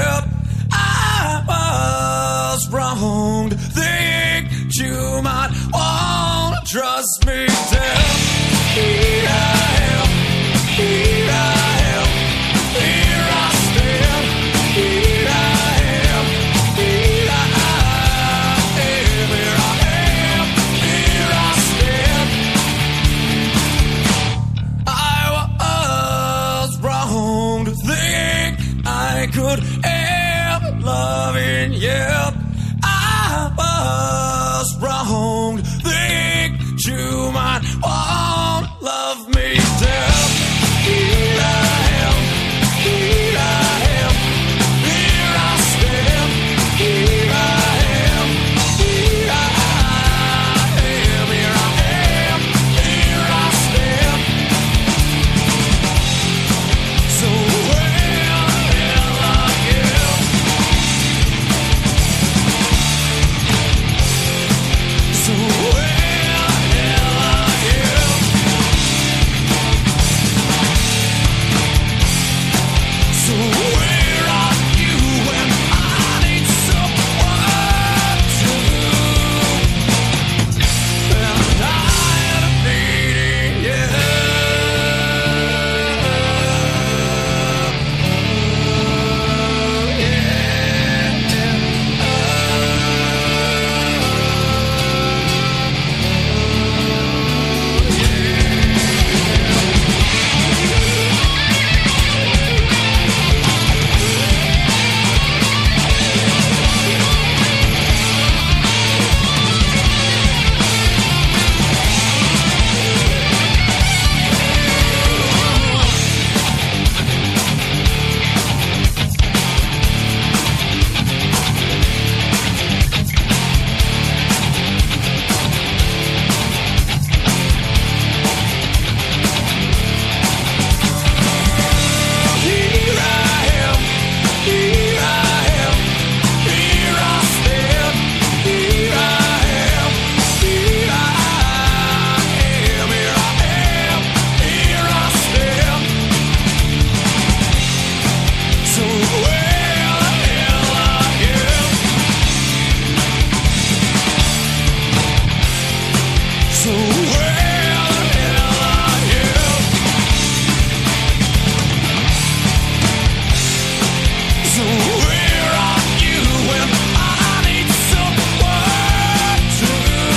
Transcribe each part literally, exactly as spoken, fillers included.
yep. I was wrong to think you might want to trust me, Deb. Here I am, here I am, here I stand. Here I am, here I am, here I am, here I stand. I was wrong to think I could end loving you. I was wrong to think you might want to love me, Deb. Here I am, here I am, here I stand. Here I am, here I am, here I am, here I stand. So where the hell are you? So where the hell are you? So where are you when I need someone to? And I'm needing you. Here I am, here I am, here I stand. Here I am, here I am, here I am, here I stand. So where the hell are you? So where the hell are you? So where are you when I need someone to?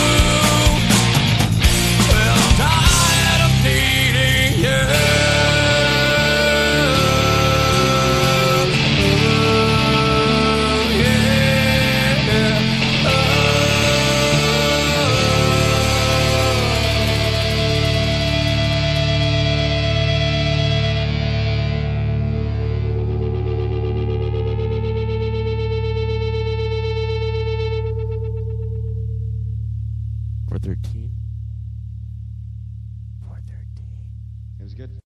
Well, I'm tired of needing you. four thirteen. four thirteen. It was good.